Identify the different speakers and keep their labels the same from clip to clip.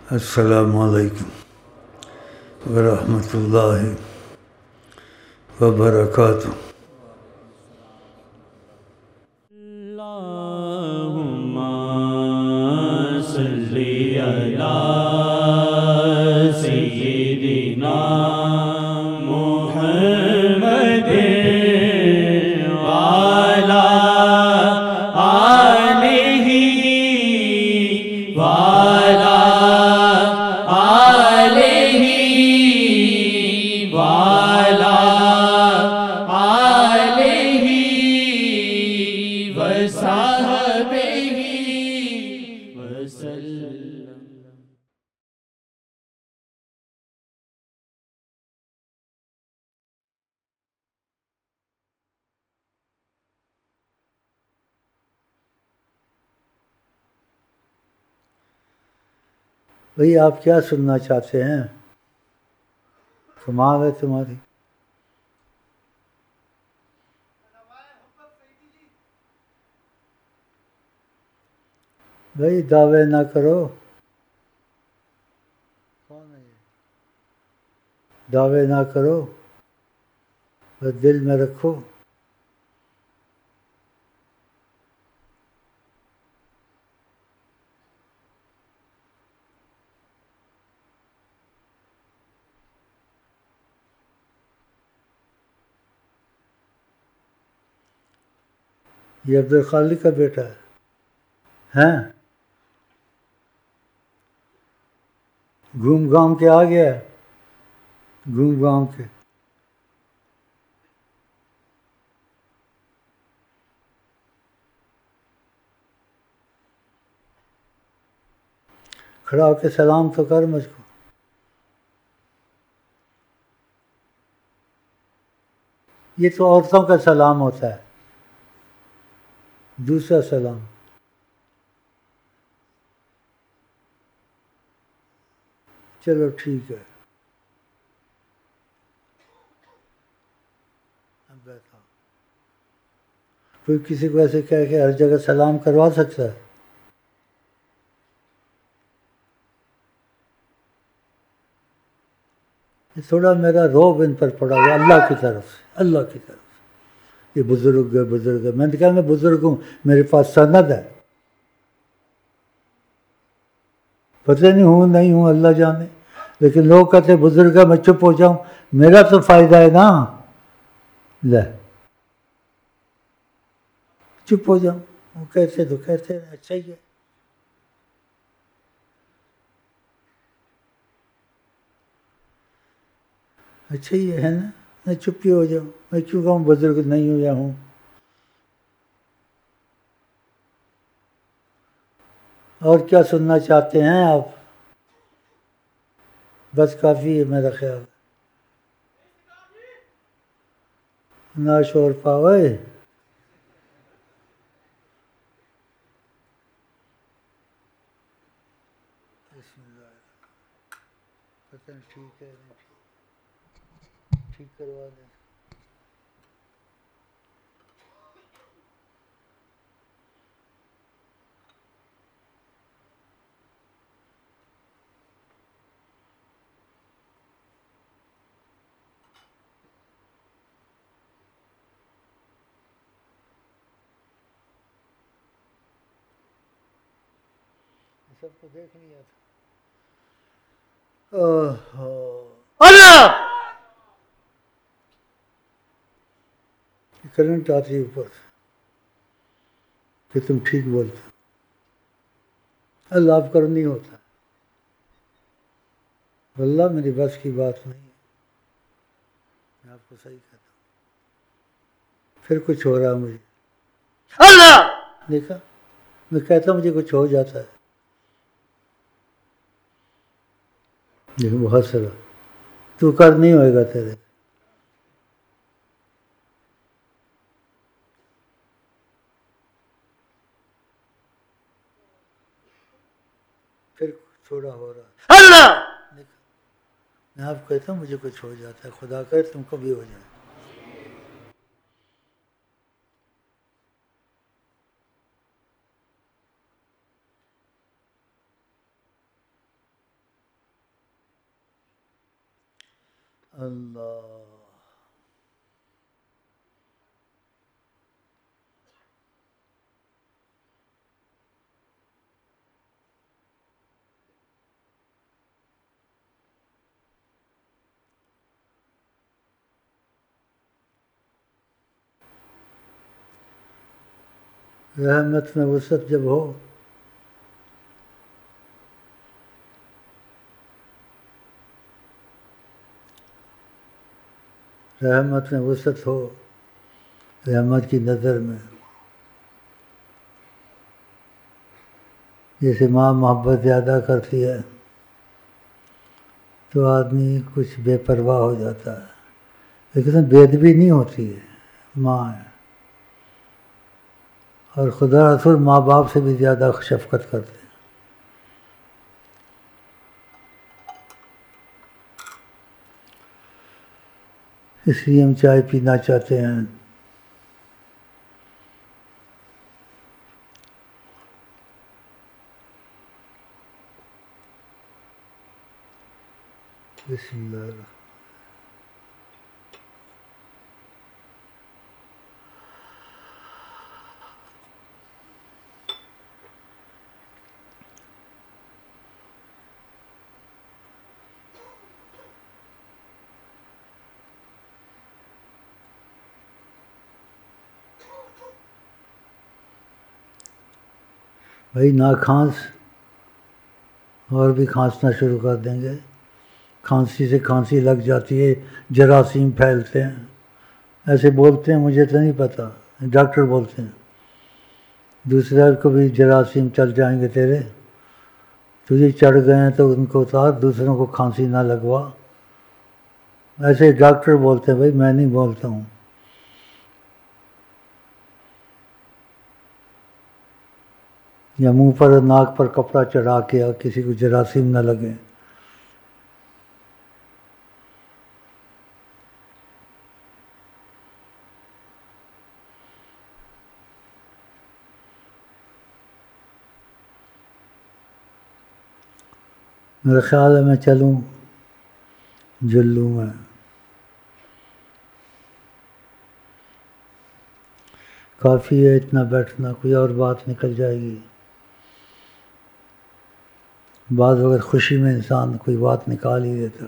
Speaker 1: السلام علیکم ورحمۃ اللہ وبرکاتہ۔
Speaker 2: اللہم صلی علی سیدنا محمد وعلی آلہ وعلی آلہ وعلی آلہ وصحبہ وسلم۔
Speaker 1: بھئی آپ کیا سننا چاہتے ہیں؟ کمال ہے تمہاری۔ بھئی دعوے نہ کرو۔ دعوے نہ کرو، بس دل میں رکھو۔ یہ عبدالخالق کا بیٹا ہے ہیں؟ گھوم گھام کے آ گیا ہے، گھوم گھام کے۔ کھڑا ہو کے سلام تو کر مجھ کو۔ یہ تو عورتوں کا سلام ہوتا ہے، دوسرا سلام۔ چلو ٹھیک ہے، اب بیٹھا۔ کوئی کسی کو ایسے کہہ کے ہر جگہ سلام کروا سکتا ہے؟ تھوڑا میرا روب ان پر پڑا ہوا اللہ کی طرف سے، اللہ کی طرف سے۔ یہ بزرگ ہے، بزرگ ہے۔ میں نے کہا میں بزرگ ہوں، میرے پاس سند ہے، پتہ نہیں ہوں نہیں ہوں اللہ جانے، لیکن لوگ کہتے ہیں بزرگ ہے، میں چپ ہو جاؤں، میرا تو فائدہ ہے نا، لے چپ ہو جاؤں۔ وہ کہتے تو کہتے ہیں اچھا ہی ہے۔ اچھا ہی ہے نا، میں چپ ہی ہو جاؤں، میں کیوں کہوں بزرگ نہیں ہوں یا ہوں۔ اور کیا سننا چاہتے ہیں آپ؟ بس کافی ہے میرا خیال۔ نہ شور پاوے۔ بسم اللہ، پتہ نہیں ٹھیک ہے نہیں ٹھیک کروا دیں۔ سب کو دیکھ لیا تھا۔ اللہ کرنٹ آتی ہے اوپر کہ تم ٹھیک بولتے ہو، اللہ آپ کر نہیں ہوتا، واللہ میری بس کی بات نہیں ہے، میں آپ کو صحیح کہتا ہوں۔ پھر کچھ ہو رہا ہے مجھے، اللہ دیکھا، میں کہتا ہوں مجھے کچھ ہو جاتا ہے، لیکن بہت سارا تو کر نہیں ہوئے گا تیرے۔ پھر تھوڑا ہو رہا اللہ دیکھا، میں آپ کہتا ہوں مجھے کچھ ہو جاتا ہے، خدا کرے تم کو بھی ہو جائے۔ اللہ رحمت میں وسعت جب ہو رحمت میں وسعت ہو رحمت کی نظر میں جیسے ماں محبت زیادہ کرتی ہے تو آدمی کچھ بے پرواہ ہو جاتا ہے، لیکن بے ادبی نہیں ہوتی ہے، ماں ہے، اور خدا رسول ماں باپ سے بھی زیادہ شفقت کرتے ہیں۔ اس لیے ہم چائے پینا چاہتے ہیں۔ بسم اللہ الرحمن بھائی نہ کھانس، اور بھی کھانسنا شروع کر دیں گے، کھانسی سے کھانسی لگ جاتی ہے، جراثیم پھیلتے ہیں، ایسے بولتے ہیں، مجھے تو نہیں پتہ، ڈاکٹر بولتے ہیں دوسرے کو بھی جراثیم چل جائیں گے تیرے، تجھے چڑھ گئے ہیں تو ان کو اتار، دوسروں کو کھانسی نہ لگوا، ایسے ڈاکٹر بولتے ہیں، بھائی میں نہیں بولتا ہوں۔ یا منہ پر ناک پر کپڑا چڑھا کے اور کسی کو جراثیم نہ لگے۔ میرا خیال ہے میں چلوں جلوں میں، کافی ہے اتنا بیٹھنا، کوئی اور بات نکل جائے گی۔ بعض وقت خوشی میں انسان کوئی بات نکال ہی دیتا،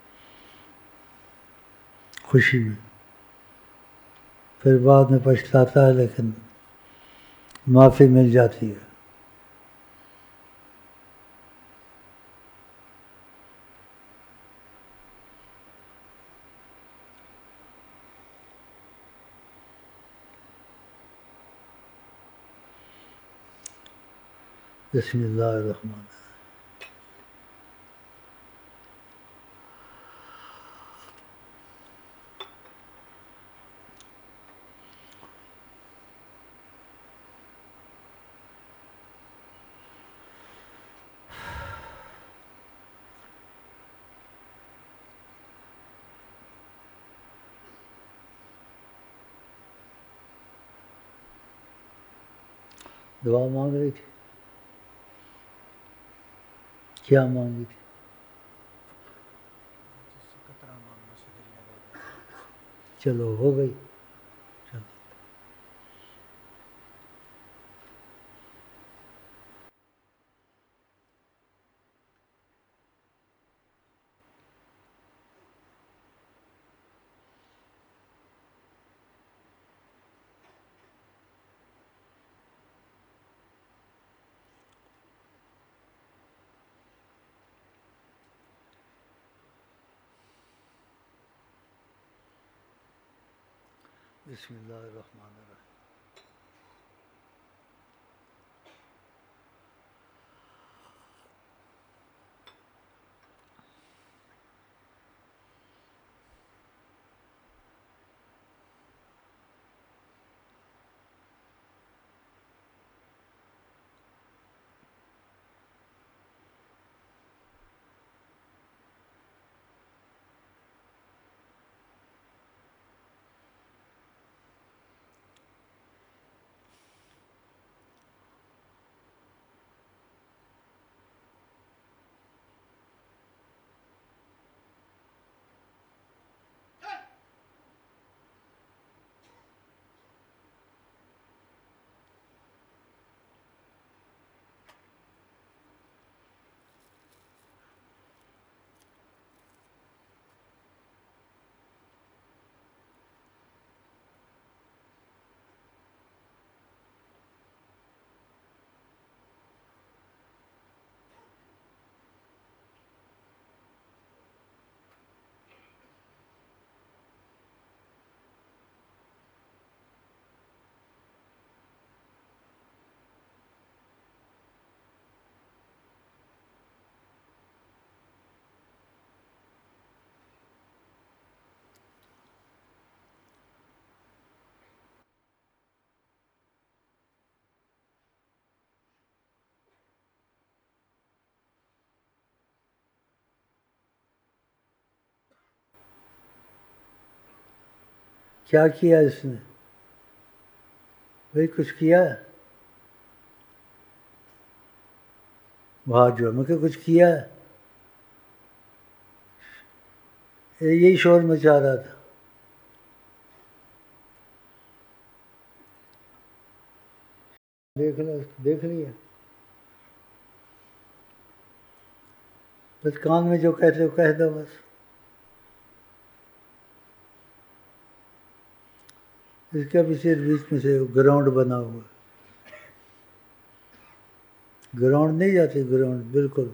Speaker 1: خوشی میں، پھر بعد میں پچھتاتا ہے، لیکن معافی مل جاتی ہے۔ بسم اللہ الرحمن الرحیم۔ دعا مانگ رہی تھی، کیا مانگی تھی؟ چلو ہو گئی، چلو۔ بسم اللہ الرحمن الرحیم۔ کیا کیا اس نے؟ بھائی کچھ کیا ہے؟ وہاں جو میں کہ کچھ کیا ہے؟ یہی شور مچا رہا تھا. دیکھ لیا. بس کان میں جو کہتے ہو کہہ دو بس. اس کا بھی صرف بیچ میں سے گراؤنڈ بنا ہوا. گراؤنڈ نہیں جاتی، گراؤنڈ بالکل.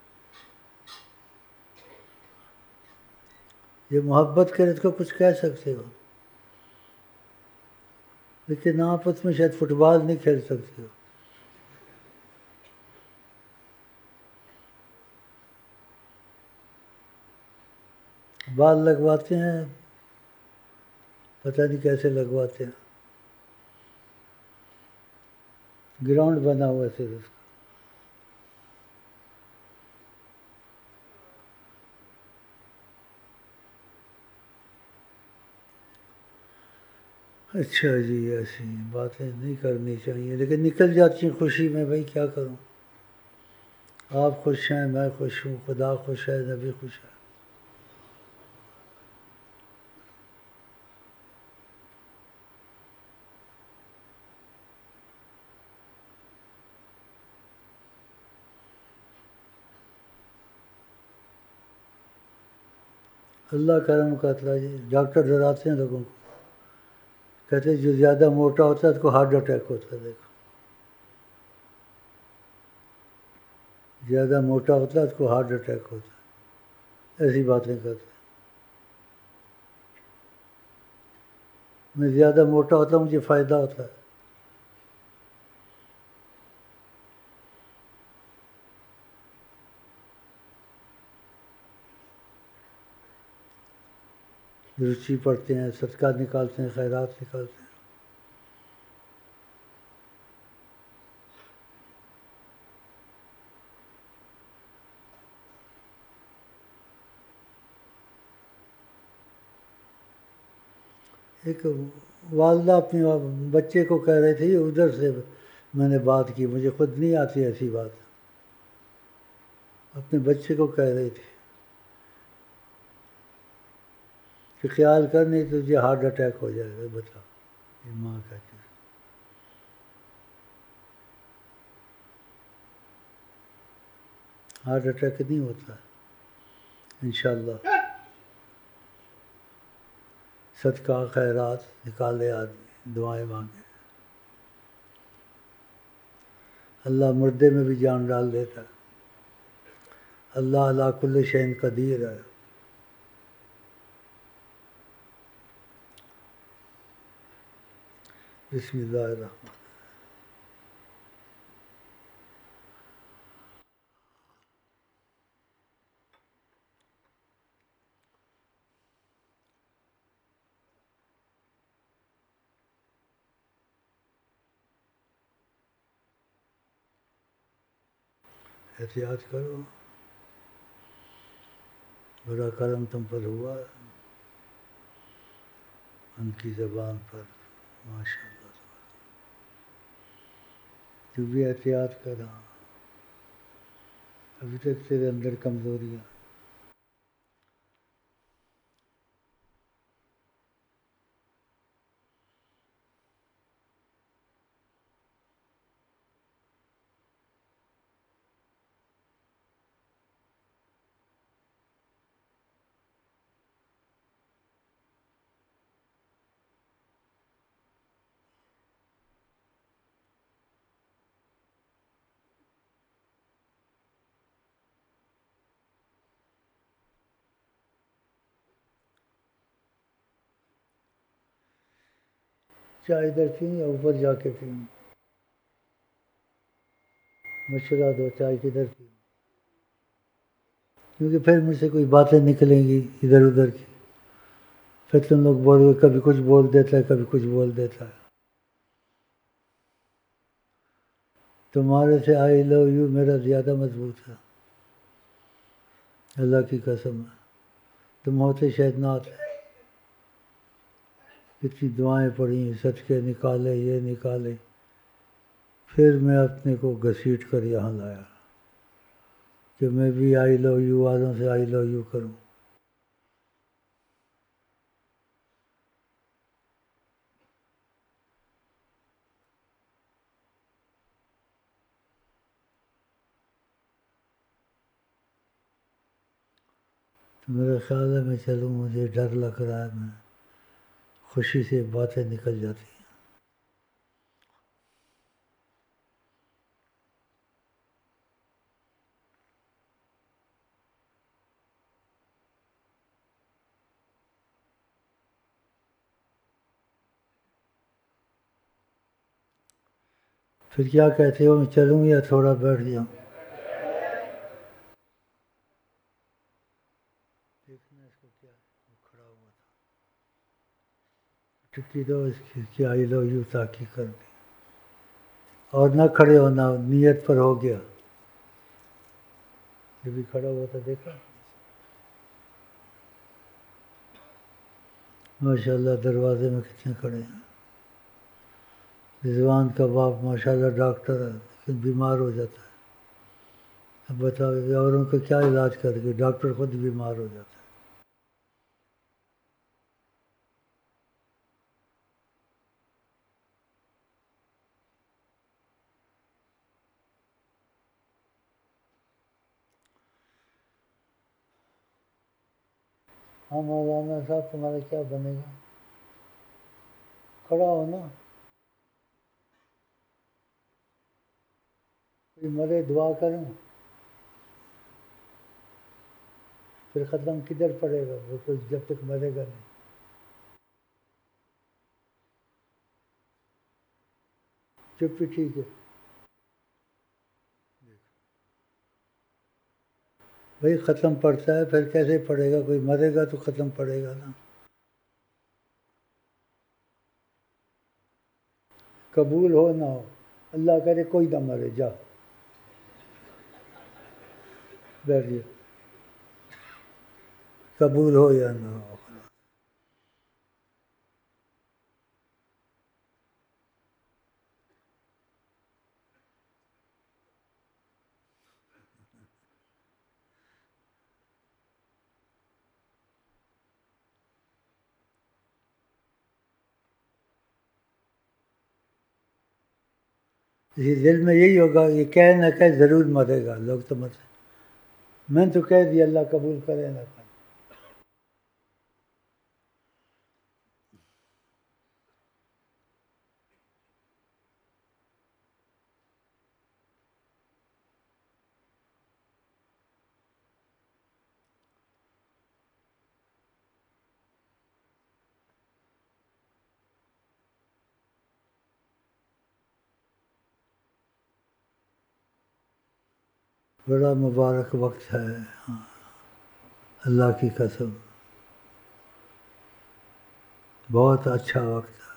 Speaker 1: یہ محبت کرے تو کچھ کہہ سکتے ہو، لیکن آپس میں شاید فٹ بال نہیں کھیل سکتے ہو. بال لگواتے ہیں، پتہ نہیں کیسے لگواتے ہیں. گراؤنڈ بنا ہوا ہے صرف اس کا. اچھا جی، ایسی باتیں نہیں کرنی چاہیے، لیکن نکل جاتی ہیں خوشی میں. بھائی کیا کروں؟ آپ خوش ہیں، میں خوش ہوں، خدا خوش ہے، نبی خوش ہے. اللہ کرم کرتا جی. ڈاکٹر ڈراتے ہیں لوگوں کو، کہتے ہیں جو زیادہ موٹا ہوتا ہے اس کو ہارٹ اٹیک ہوتا ہے. دیکھو، زیادہ موٹا ہوتا ہے اس کو ہارٹ اٹیک ہوتا ہے. ایسی باتیں کرتے ہیں. میں زیادہ موٹا ہوتا ہوں، مجھے فائدہ ہوتا ہے. روچی پڑھتے ہیں، صدقہ نکالتے ہیں، خیرات نکالتے ہیں. ایک والدہ اپنے بچے کو کہہ رہے تھے، ادھر سے میں نے بات کی، مجھے خود نہیں آتی ایسی بات. اپنے بچے کو کہہ رہی تھی کہ خیال کر نہیں تو تجھے ہارٹ اٹیک ہو جائے گا. بتا، یہ ماں کہتی ہے. ہارٹ اٹیک نہیں ہوتا انشاءاللہ. صدقہ خیرات نکالے آدمی، دعائیں مانگے. اللہ مردے میں بھی جان ڈال دیتا ہے. اللہ علی کل شیء قدیر ہے. بسم اللہ الرحمن. احتیاط کرو، بڑا کرم تم پر ہوا ان کی زبان پر، ماشاء اللہ. تو بھی احتیاط کرا، ابھی تک تیرے اندر کمزوریاں. چائے ادھر پئیں یا اوپر جا کے پئیں؟ مشورہ دو، چائے کدھر پئیں؟ کیونکہ پھر مجھ سے کوئی باتیں نکلیں گی ادھر ادھر کی، پھر تم لوگ بولو گے کبھی کچھ بول دیتا ہے، کبھی کچھ بول دیتا ہے. تمہارے سے آئی لو یو میرا زیادہ مضبوط ہے، اللہ کی قسم ہے. تم ہوتے شاید نہ آتے کتنی دعائیں پڑھی، صدقے نکالے، یہ نکالے، پھر میں اپنے کو گھسیٹ کر یہاں لایا کہ میں بھی آئی لو یو والوں سے آئی لو یو کروں۔ تو میرا خیال ہے میں چلوں، مجھے ڈر لگ رہا ہے، میں خوشی سے باتیں نکل جاتی ہیں۔ پھر کیا کہتے ہو، میں چلوں یا تھوڑا بیٹھ جاؤں؟ دیکھنا اس کو کیا ہے، وہ کھڑا ہوا تھا، ٹکی دو اس کی آئی لو یو تاکہ کر دی، اور نہ کھڑے ہونا، نیت پر ہو گیا۔ یہ بھی کھڑا ہوا تھا، دیکھا؟ ماشاءاللہ دروازے میں کتنے کھڑے ہیں۔ رضوان کا باپ ماشاءاللہ ڈاکٹر ہے، لیکن بیمار ہو جاتا ہے۔ اب بتاؤ کہ اوروں کا کیا علاج کر کے، ڈاکٹر خود بیمار ہو جاتا ہے۔ ہاں مولانا صاحب تمہارا کیا بنے گا؟ کھڑا ہو نا، کوئی مرے دعا کروں، پھر ختم کدھر پڑے گا وہ تو جب تک مرے گا نہیں۔ چپ ہی ٹھیک ہے بھائی، ختم پڑتا ہے پھر کیسے پڑے گا؟ کوئی مرے گا تو ختم پڑے گا نا۔ قبول ہو نہ ہو، اللہ کرے کوئی نہ مرے، جا بیٹھ جائے، قبول ہو یا نہ ہو۔ اسی دل میں یہی ہوگا، یہ کہہ نہ کہہ ضرور مرے گا، لوگ تو مت، میں تو کہہ دیا اللہ قبول کرے نہ کرے۔ بڑا مبارک وقت ہے، ہاں، اللہ کی قسم بہت اچھا وقت ہے۔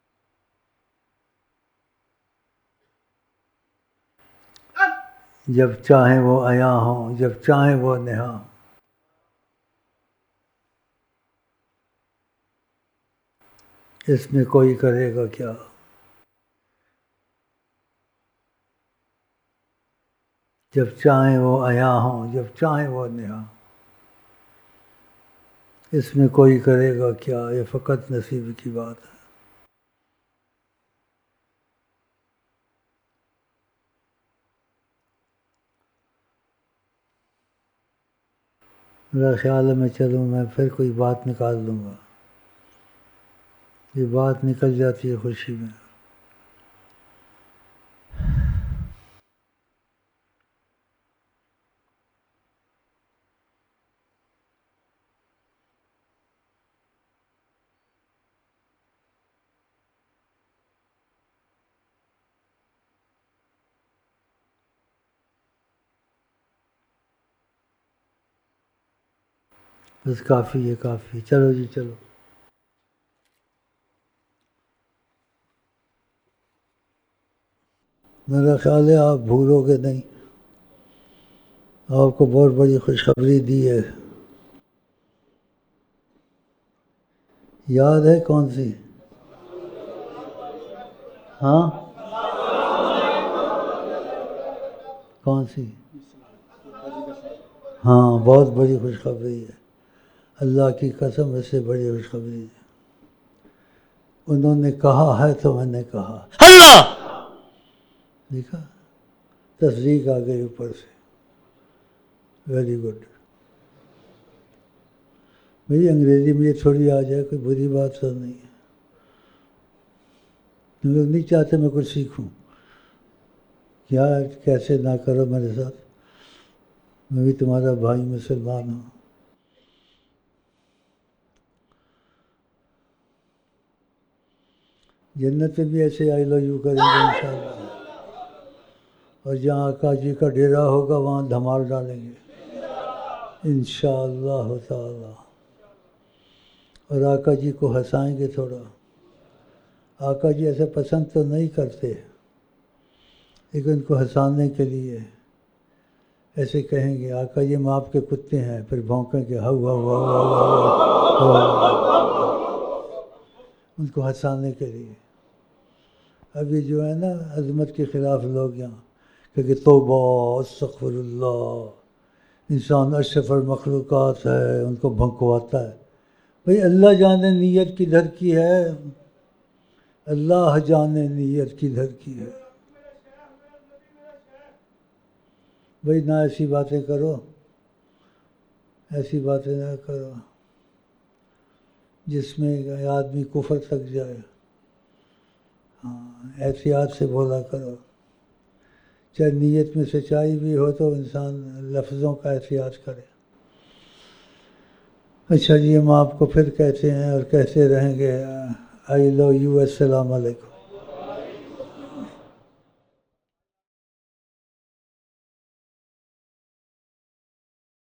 Speaker 1: جب چاہیں وہ عیاں ہوں، جب چاہیں وہ نہاں، اس میں کوئی کرے گا کیا؟ جب چاہیں وہ عیاں ہوں، جب چاہیں وہ نہاں، اس میں کوئی کرے گا کیا؟ یہ فقط نصیب کی بات ہے۔ میرا خیال ہے میں چلوں، میں پھر کوئی بات نکال لوں گا، یہ بات نکل جاتی ہے خوشی میں۔ بس کافی ہے، کافی، چلو جی چلو۔ میرا خیال ہے آپ بھولو گے نہیں، آپ کو بہت بڑی خوشخبری دی ہے۔ یاد ہے کون سی؟ ہاں کون سی؟ ہاں بہت بڑی خوشخبری ہے، اللہ کی قسم اس سے بڑی خوشخبری ہے۔ انہوں نے کہا ہے تو میں نے کہا اللہ، دیکھا تصدیق آ گئی اوپر سے، ویری گڈ۔ بھائی انگریزی مجھے تھوڑی آ جائے کوئی بری بات تو نہیں ہے، تم لوگ نہیں چاہتے میں کچھ سیکھوں، کیا کیسے نہ کرو میرے ساتھ، میں بھی تمہارا بھائی مسلمان ہوں۔ جنت میں بھی ایسے آئی لو یو کریں گے انشاءاللہ، اور جہاں آقا جی کا ڈیرا ہوگا وہاں دھمال ڈالیں گے انشاءاللہ تعالی، اور آقا جی کو ہنسائیں گے تھوڑا۔ آقا جی ایسے پسند تو نہیں کرتے، لیکن ان کو ہنسانے کے لیے ایسے کہیں گے آقا جی ہم آپ کے کتے ہیں، پھر بھونکیں گے ہو ہو ہو ہو ہو، ان کو ہنسانے کے لیے۔ ابھی جو ہے نا عظمت کے خلاف لوگ یہاں کہ توبہ استغفر اللہ، انسان اشرف المخلوقات ہے، ان کو بھنکواتا ہے۔ بھئی اللہ جانے نیت کدھر کی ہے، اللہ جانے نیت کدھر کی ہے۔ بھئی نہ ایسی باتیں کرو، ایسی باتیں نہ کرو جس میں آدمی کفر تک جائے۔ ہاں احتیاط سے بولا کرو، چاہے نیت میں سچائی بھی ہو تو انسان لفظوں کا احتیاط کرے۔ اچھا جی ہم آپ کو پھر کہتے ہیں اور کہتے رہیں گے، آئی لو یو، السلام علیکم۔